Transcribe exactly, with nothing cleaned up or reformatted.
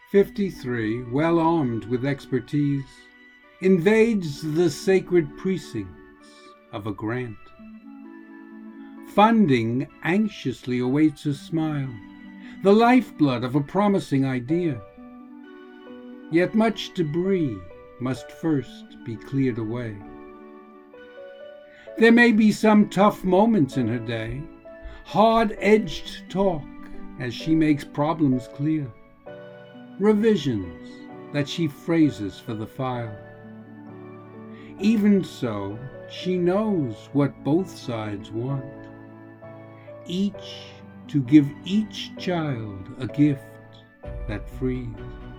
fifty-three, well armed with expertise, invades the sacred precincts of a grant. Funding anxiously awaits a smile, the lifeblood of a promising idea. Yet much debris must first be cleared away. There may be some tough moments in her day, hard-edged talk as she makes problems clear, revisions that she phrases for the file. Even so, she knows what both sides want, each to give each child a gift that frees.